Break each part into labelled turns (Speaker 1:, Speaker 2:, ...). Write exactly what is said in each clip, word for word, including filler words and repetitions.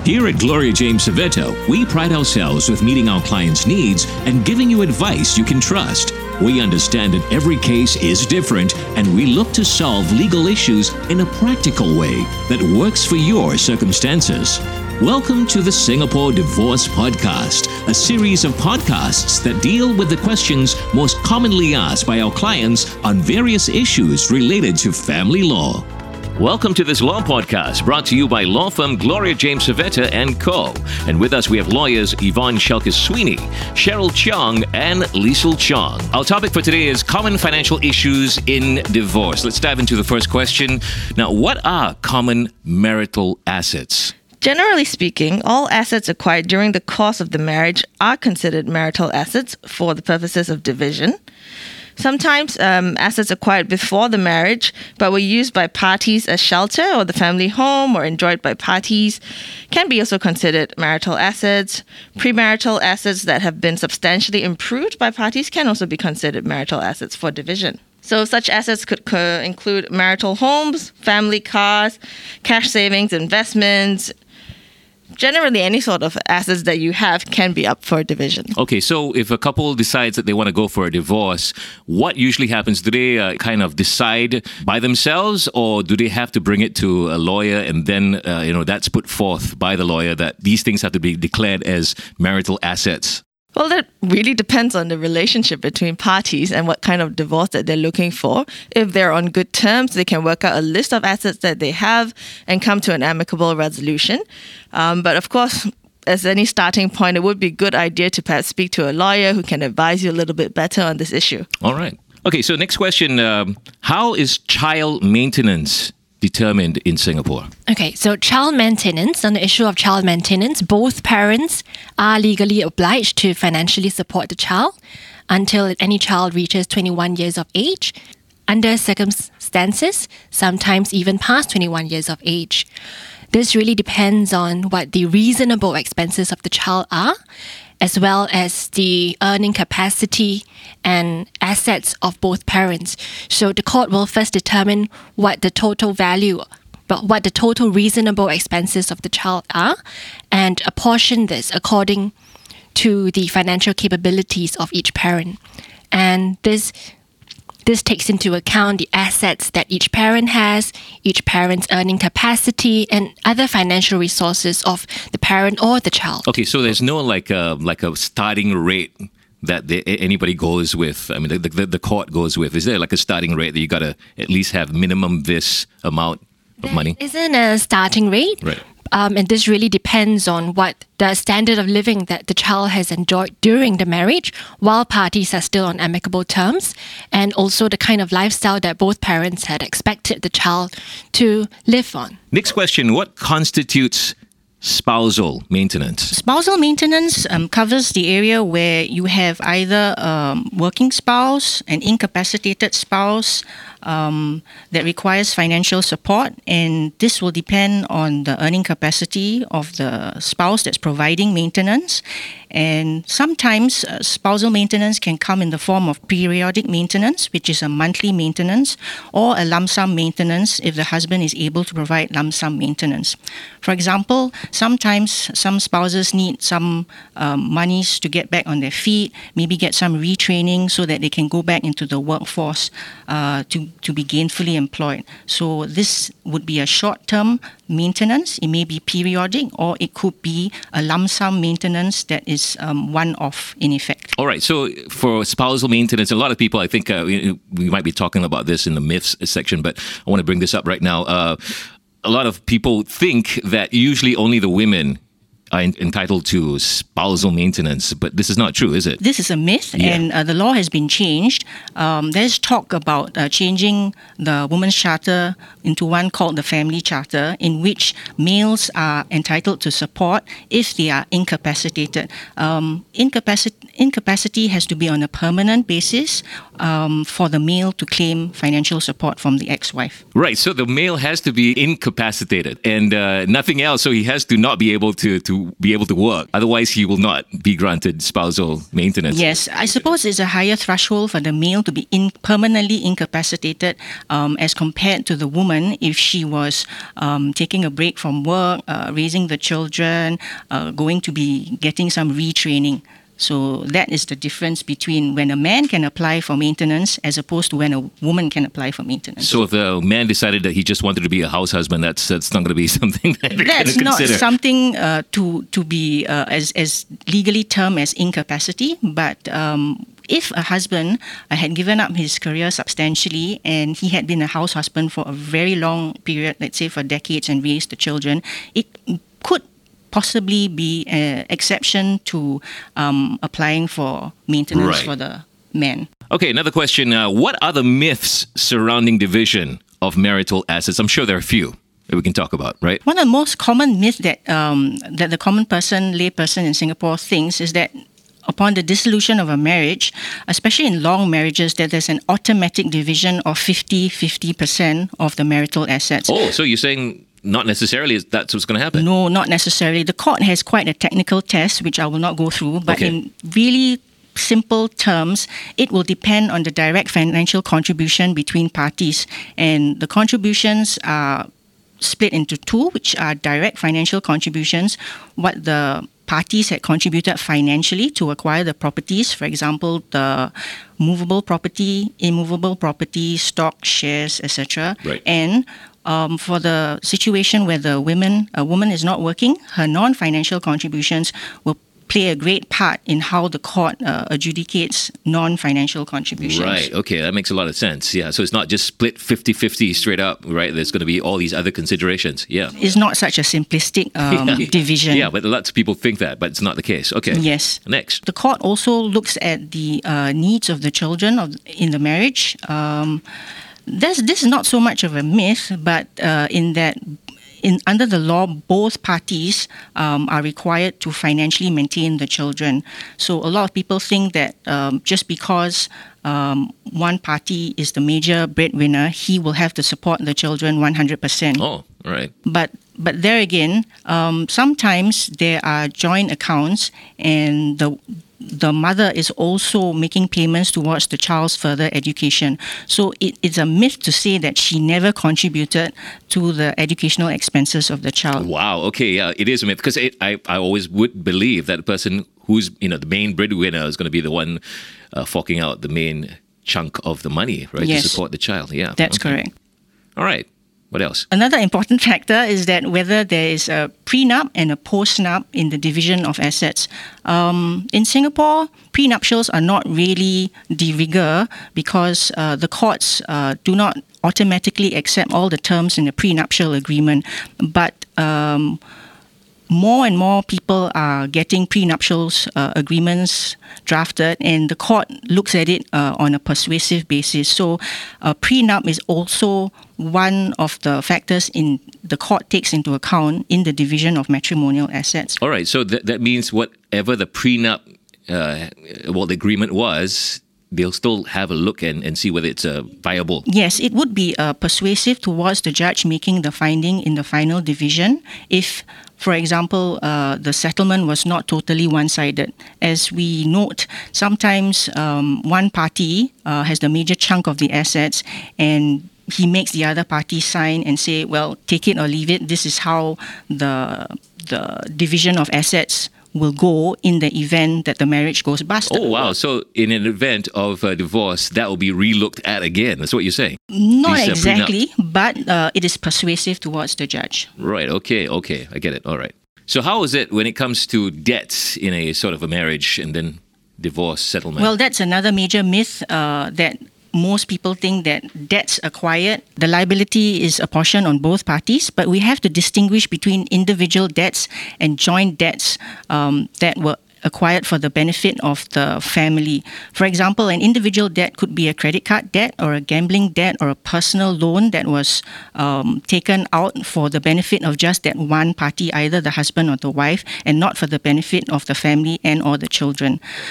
Speaker 1: Here at Gloria James Civetta, we pride ourselves with meeting our clients' needs and giving you advice you can trust. We understand that every case is different, and we look to solve legal issues in a practical way that works for your circumstances. Welcome to the Singapore Divorce Podcast, a series of podcasts that deal with the questions most commonly asked by our clients on various issues related to family law. Welcome to this Law Podcast, brought to you by law firm Gloria James Civetta and Co. And with us, we have lawyers Yvonne Shelkus-Sweeney, Cheryl Chong, and Liesl Chong. Our topic for today is common financial issues in divorce. Let's dive into the first question. Now, what are common marital assets?
Speaker 2: Generally speaking, all assets acquired during the course of the marriage are considered marital assets for the purposes of division. Sometimes um, assets acquired before the marriage but were used by parties as shelter or the family home or enjoyed by parties can be also considered marital assets. Premarital assets that have been substantially improved by parties can also be considered marital assets for division. So such assets could co- include marital homes, family cars, cash savings, investments. Generally, any sort of assets that you have can be up for division.
Speaker 1: Okay, so if a couple decides that they want to go for a divorce, what usually happens? Do they uh, kind of decide by themselves, or do they have to bring it to a lawyer and then, uh, you know, that's put forth by the lawyer that these things have to be declared as marital assets?
Speaker 2: Well, that really depends on the relationship between parties and what kind of divorce that they're looking for. If they're on good terms, they can work out a list of assets that they have and come to an amicable resolution. Um, but of course, as any starting point, it would be a good idea to perhaps speak to a lawyer who can advise you a little bit better on this issue.
Speaker 1: All right. Okay, so next question. Um, how is child maintenance determined in Singapore?
Speaker 3: Okay, so child maintenance, on the issue of child maintenance, both parents are legally obliged to financially support the child until any child reaches twenty-one years of age, under circumstances, sometimes even past twenty-one years of age. This really depends on what the reasonable expenses of the child are, as well as the earning capacity and assets of both parents. So the court will first determine what the total value, but what the total reasonable expenses of the child are, and apportion this according to the financial capabilities of each parent. And this This takes into account the assets that each parent has, each parent's earning capacity, and other financial resources of the parent or the child.
Speaker 1: Okay, so there's no like a, like a starting rate that the, anybody goes with. I mean, the, the, the court goes with. Is there like a starting rate that you got to at least have minimum this amount of money?
Speaker 3: There isn't a starting rate.
Speaker 1: Right.
Speaker 3: Um, and this really depends on what the standard of living that the child has enjoyed during the marriage while parties are still on amicable terms, and also the kind of lifestyle that both parents had expected the child to live on.
Speaker 1: Next question. What constitutes spousal maintenance?
Speaker 4: Spousal maintenance um, covers the area where you have either a um, working spouse, an incapacitated spouse, Um, that requires financial support, and this will depend on the earning capacity of the spouse that's providing maintenance. And sometimes uh, spousal maintenance can come in the form of periodic maintenance, which is a monthly maintenance, or a lump sum maintenance if the husband is able to provide lump sum maintenance. For example, sometimes some spouses need some um, monies to get back on their feet, maybe get some retraining so that they can go back into the workforce uh, to to be gainfully employed. So this would be a short-term maintenance. It may be periodic, or it could be a lump sum maintenance that is um, one-off in effect.
Speaker 1: All right. So for spousal maintenance, a lot of people, I think uh, we, we might be talking about this in the myths section, but I want to bring this up right now. Uh, a lot of people think that usually only the women are entitled to spousal maintenance, but this is not true, is it?
Speaker 4: This is a myth, yeah. and uh, the law has been changed. Um, there's talk about uh, changing the Women's Charter into one called the Family Charter, in which males are entitled to support if they are incapacitated. Um, incapacit- incapacity has to be on a permanent basis um, for the male to claim financial support from the ex-wife.
Speaker 5: Right, so the male has to be incapacitated and uh, nothing else. So he has to not be able to, to be able to work. Otherwise, he will not be granted spousal maintenance.
Speaker 4: Yes, I suppose it's a higher threshold for the male to be in, permanently incapacitated um, as compared to the woman if she was um, taking a break from work, uh, raising the children, uh, going to be getting some retraining. So that is the difference between when a man can apply for maintenance as opposed to when a woman can apply for maintenance.
Speaker 5: So if the man decided that he just wanted to be a house husband, that's that's not going to be something that they're
Speaker 4: That's
Speaker 5: going to
Speaker 4: not
Speaker 5: consider.
Speaker 4: something uh, to to be uh, as as legally termed as incapacity, but. Um, If a husband uh, had given up his career substantially and he had been a house husband for a very long period, let's say for decades, and raised the children, it could possibly be an exception to um, applying for maintenance
Speaker 5: Right.
Speaker 4: for the man.
Speaker 5: Okay, another question. Uh, what are the myths surrounding division of marital assets? I'm sure there are a few that we can talk about, right?
Speaker 4: One of the most common myths that um, that the common person, lay person in Singapore thinks is that upon the dissolution of a marriage, especially in long marriages, that there's an automatic division of fifty-fifty percent of the marital assets.
Speaker 5: Oh, so you're saying not necessarily that's what's going to happen?
Speaker 4: No, not necessarily. The court has quite a technical test, which I will not go through, but
Speaker 5: Okay.
Speaker 4: in really simple terms, it will depend on the direct financial contribution between parties. And the contributions are split into two, which are direct financial contributions, what the parties had contributed financially to acquire the properties, for example, the movable property, immovable property, stock, shares, et cetera.
Speaker 5: Right.
Speaker 4: And um, for the situation where the women, a woman is not working, her non-financial contributions will play a great part in how the court uh, adjudicates non-financial contributions.
Speaker 5: Right, okay, that makes a lot of sense. Yeah, so it's not just split fifty-fifty straight up, right? There's going to be all these other considerations. Yeah.
Speaker 4: It's not such a simplistic um,
Speaker 5: Yeah.
Speaker 4: division.
Speaker 5: Yeah, but lots of people think that, but it's not the case. Okay.
Speaker 4: Yes.
Speaker 5: Next.
Speaker 4: The court also looks at the uh, needs of the children of, in the marriage. Um, this, this is not so much of a myth, but uh, in that in under the law, both parties um, are required to financially maintain the children. So a lot of people think that um, just because um, one party is the major breadwinner, he will have to support the children one hundred percent.
Speaker 5: Oh, all right.
Speaker 4: But but there again, um, sometimes there are joint accounts, and the the mother is also making payments towards the child's further education. So it, it's a myth to say that she never contributed to the educational expenses of the child.
Speaker 5: Wow. Okay. Yeah, it is a myth because I I always would believe that the person who's you know the main breadwinner is going to be the one uh, forking out the main chunk of the money, right,
Speaker 4: Yes.
Speaker 5: to support the child. Yeah,
Speaker 4: That's
Speaker 5: okay.
Speaker 4: correct.
Speaker 5: All right. What else?
Speaker 4: Another important factor is that whether there is a prenup and a postnup in the division of assets. Um, in Singapore, prenuptials are not really de rigueur because uh, the courts uh, do not automatically accept all the terms in the prenuptial agreement. But um, more and more people are getting prenuptials uh, agreements drafted, and the court looks at it uh, on a persuasive basis. So a prenup is also one of the factors in the court takes into account in the division of matrimonial assets.
Speaker 5: All right. So that that means whatever the prenup, uh, well, the agreement was, they'll still have a look and, and see whether it's uh, viable.
Speaker 4: Yes, it would be uh, persuasive towards the judge making the finding in the final division if, for example, uh, the settlement was not totally one-sided. As we note, sometimes um, one party uh, has the major chunk of the assets and he makes the other party sign and say, well, take it or leave it. This is how the the division of assets will go in the event that the marriage goes bust.
Speaker 5: Oh, wow. So in an event of uh, divorce, that will be relooked at again. That's what you're saying?
Speaker 4: Not
Speaker 5: These, uh,
Speaker 4: exactly, but uh, it is persuasive towards the judge.
Speaker 5: Right. Okay. Okay. I get it. All right. So how is it when it comes to debts in a sort of a marriage and then divorce settlement?
Speaker 4: Well, that's another major myth uh, that most people think that debts acquired, the liability is apportioned on both parties, but we have to distinguish between individual debts and joint debts um, that were acquired for the benefit of the family. For example, an individual debt could be a credit card debt or a gambling debt or a personal loan that was um, taken out for the benefit of just that one party, either the husband or the wife, and not for the benefit of the family and or the children.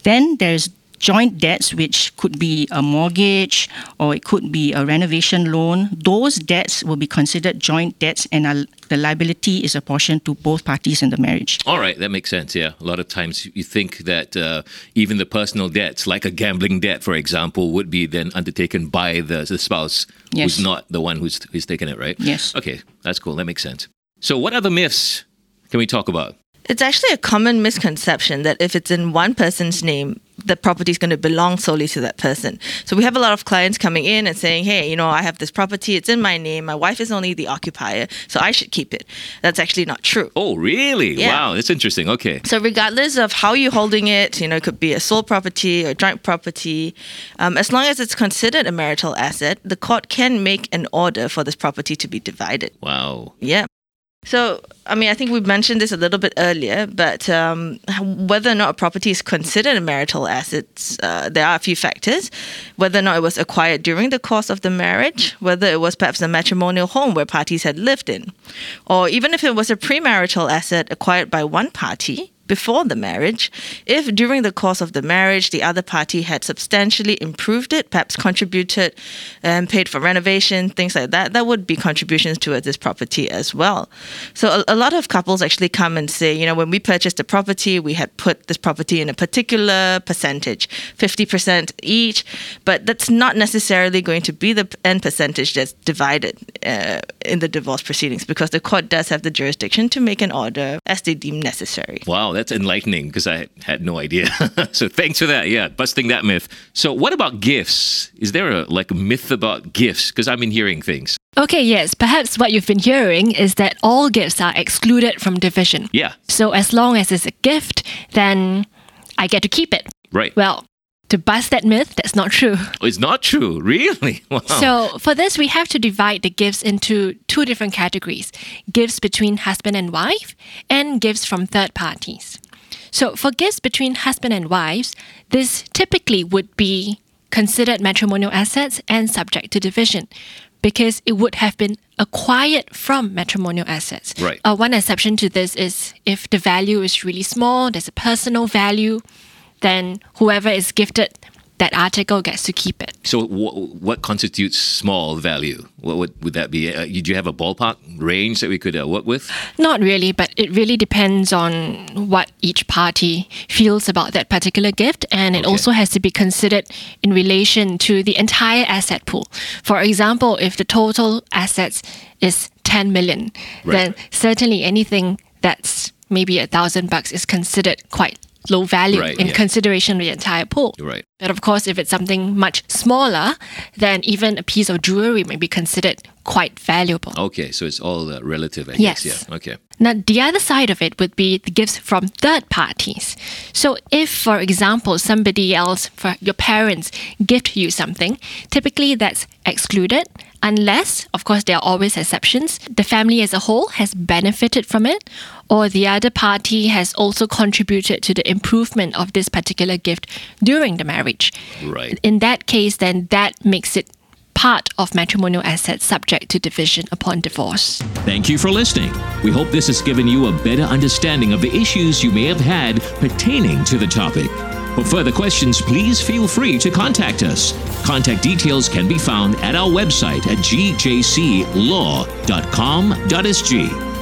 Speaker 4: Then there's joint debts, which could be a mortgage or it could be a renovation loan. Those debts will be considered joint debts, and are, the liability is apportioned to both parties in the marriage.
Speaker 5: All right, that makes sense, yeah. A lot of times you think that uh, even the personal debts, like a gambling debt, for example, would be then undertaken by the, the spouse
Speaker 4: Yes.
Speaker 5: who's not the one who's, who's taken it, right?
Speaker 4: Yes.
Speaker 5: Okay, that's cool. That makes sense. So what other myths can we talk about?
Speaker 2: It's actually a common misconception that if it's in one person's name, the property is going to belong solely to that person. So we have a lot of clients coming in and saying, hey, you know, I have this property, it's in my name, my wife is only the occupier, so I should keep it. That's actually not true.
Speaker 5: Oh, really?
Speaker 2: Yeah.
Speaker 5: Wow, that's interesting. Okay.
Speaker 2: So regardless of how you're holding it, you know, it could be a sole property or joint property, um, as long as it's considered a marital asset, the court can make an order for this property to be divided.
Speaker 5: Wow.
Speaker 2: Yeah. So, I mean, I think we mentioned this a little bit earlier, but um, whether or not a property is considered a marital asset, uh, there are a few factors. Whether or not it was acquired during the course of the marriage, whether it was perhaps a matrimonial home where parties had lived in, or even if it was a premarital asset acquired by one party before the marriage, if during the course of the marriage the other party had substantially improved it, perhaps contributed and paid for renovation, things like that, that would be contributions towards this property as well. So a, a lot of couples actually come and say, you know, when we purchased the property, we had put this property in a particular percentage, fifty percent each, but that's not necessarily going to be the end percentage that's divided uh, in the divorce proceedings, because the court does have the jurisdiction to make an order as they deem necessary.
Speaker 5: Wow, that's enlightening because I had no idea. So thanks for that. Yeah, busting that myth. So what about gifts? Is there a like a myth about gifts? Because I've been hearing things.
Speaker 3: Okay, yes. Perhaps what you've been hearing is that all gifts are excluded from division.
Speaker 5: Yeah.
Speaker 3: So as long as it's a gift, then I get to keep it.
Speaker 5: Right.
Speaker 3: Well, to bust that myth, that's not true.
Speaker 5: It's not true. Really? Wow.
Speaker 3: So for this, we have to divide the gifts into two different categories: gifts between husband and wife and gifts from third parties. So for gifts between husband and wives, this typically would be considered matrimonial assets and subject to division, because it would have been acquired from matrimonial assets.
Speaker 5: Right.
Speaker 3: Uh, one exception to this is if the value is really small, there's a personal value, then whoever is gifted that article gets to keep it.
Speaker 5: So w- what constitutes small value? What would, would that be? Uh, do you have a ballpark range that we could uh, work with?
Speaker 3: Not really, but it really depends on what each party feels about that particular gift, and it
Speaker 5: Okay.
Speaker 3: also has to be considered in relation to the entire asset pool. For example, if the total assets is ten million,
Speaker 5: Right.
Speaker 3: then certainly anything that's maybe a thousand bucks is considered quite low value
Speaker 5: Right,
Speaker 3: in
Speaker 5: yeah.
Speaker 3: consideration of the entire pool.
Speaker 5: Right.
Speaker 3: But of course, if it's something much smaller, then even a piece of jewelry may be considered quite valuable.
Speaker 5: Okay, so it's all uh, relative, I
Speaker 3: Yes.
Speaker 5: guess. Yeah. Okay.
Speaker 3: Now, the other side of it would be the gifts from third parties. So if, for example, somebody else, for your parents, gift you something, typically that's excluded unless, of course, there are always exceptions, the family as a whole has benefited from it, or the other party has also contributed to the improvement of this particular gift during the marriage.
Speaker 5: Right.
Speaker 3: In that case, then that makes it part of matrimonial assets subject to division upon divorce.
Speaker 1: Thank you for listening. We hope this has given you a better understanding of the issues you may have had pertaining to the topic. For further questions, please feel free to contact us. Contact details can be found at our website at g j c law dot com dot s g.